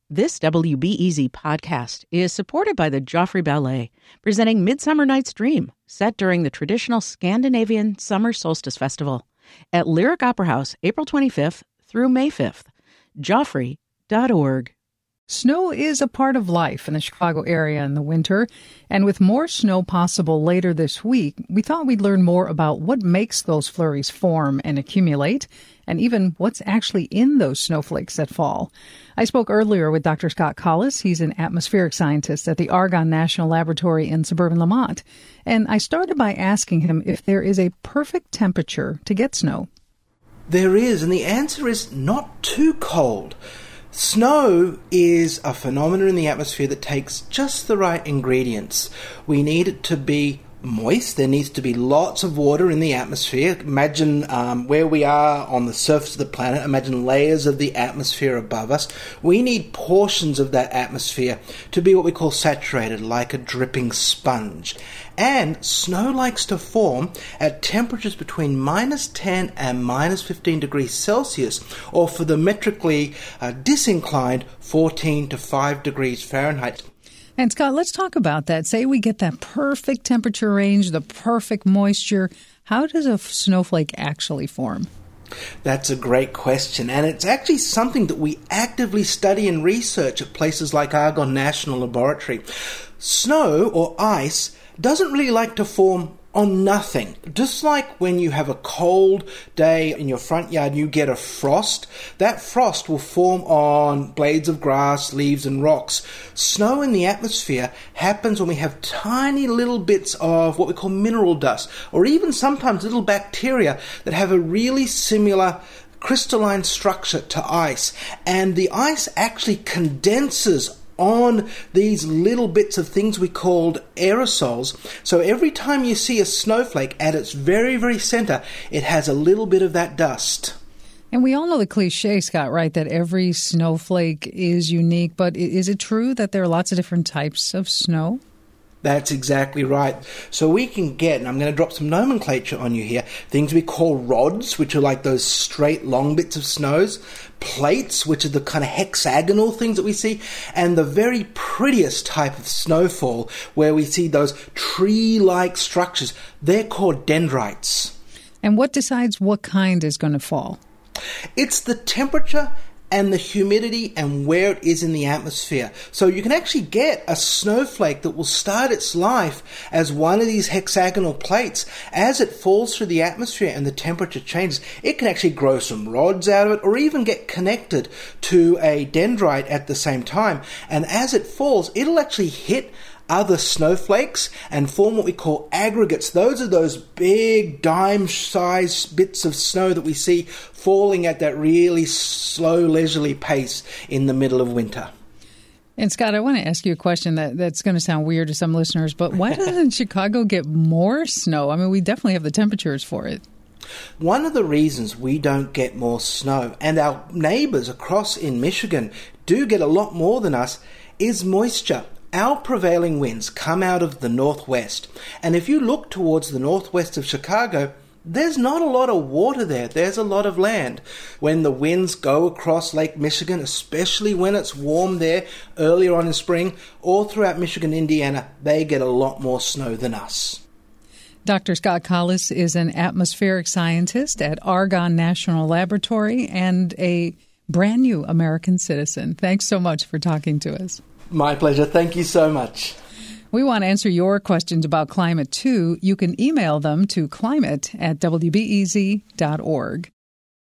This WBEZ podcast is supported by the Joffrey Ballet, presenting Midsummer Night's Dream, set during the traditional Scandinavian Summer Solstice Festival at Lyric Opera House, April 25th through May 5th. Joffrey.org. Snow is a part of life in the Chicago area in the winter, and with more snow possible later this week, we thought we'd learn more about what makes those flurries form and accumulate, and even what's actually in those snowflakes that fall. I spoke earlier with Dr. Scott Collis. He's an atmospheric scientist at the Argonne National Laboratory in suburban Lamont, and I started by asking him if there is a perfect temperature to get snow. There is, and the answer is not too cold. Snow is a phenomenon in the atmosphere that takes just the right ingredients. We need it to be moist. There needs to be lots of water in the atmosphere. Imagine where we are on the surface of the planet. Imagine layers of the atmosphere above us. We need portions of that atmosphere to be what we call saturated, like a dripping sponge. And snow likes to form at temperatures between minus 10 and minus 15 degrees Celsius, or for the metrically disinclined, 14 to 5 degrees Fahrenheit. And Scott, let's talk about that. Say we get that perfect temperature range, the perfect moisture. How does a snowflake actually form? That's a great question, and it's actually something that we actively study and research at places like Argonne National Laboratory. Snow, or ice, doesn't really like to form on nothing. Just like when you have a cold day in your front yard and you get a frost, that frost will form on blades of grass, leaves and rocks. Snow in the atmosphere happens when we have tiny little bits of what we call mineral dust, or even sometimes little bacteria that have a really similar crystalline structure to ice. And the ice actually condenses on these little bits of things we called aerosols. So every time you see a snowflake, at its very, very center, it has a little bit of that dust. And we all know the cliche, Scott, right, that every snowflake is unique. But is it true that there are lots of different types of snow? That's exactly right. So we can get, and I'm going to drop some nomenclature on you here, things we call rods, which are like those straight long bits of snows, plates, which are the kind of hexagonal things that we see, and the very prettiest type of snowfall where we see those tree-like structures. They're called dendrites. And what decides what kind is going to fall? It's the temperature and the humidity and where it is in the atmosphere. So you can actually get a snowflake that will start its life as one of these hexagonal plates. As it falls through the atmosphere and the temperature changes, it can actually grow some rods out of it, or even get connected to a dendrite at the same time. And as it falls, it'll actually hit other snowflakes and form what we call aggregates. Those are those big dime-sized bits of snow that we see falling at that really slow, leisurely pace in the middle of winter. And Scott, I want to ask you a question that's going to sound weird to some listeners, but why doesn't Chicago get more snow? I mean, we definitely have the temperatures for it. One of the reasons we don't get more snow, and our neighbors across in Michigan do get a lot more than us, is moisture. Our prevailing winds come out of the northwest, and if you look towards the northwest of Chicago, there's not a lot of water there. There's a lot of land. When the winds go across Lake Michigan, especially when it's warm there earlier on in spring, all throughout Michigan, Indiana, they get a lot more snow than us. Dr. Scott Collis is an atmospheric scientist at Argonne National Laboratory and a brand new American citizen. Thanks so much for talking to us. My pleasure. Thank you so much. We want to answer your questions about climate, too. You can email them to climate@wbez.org.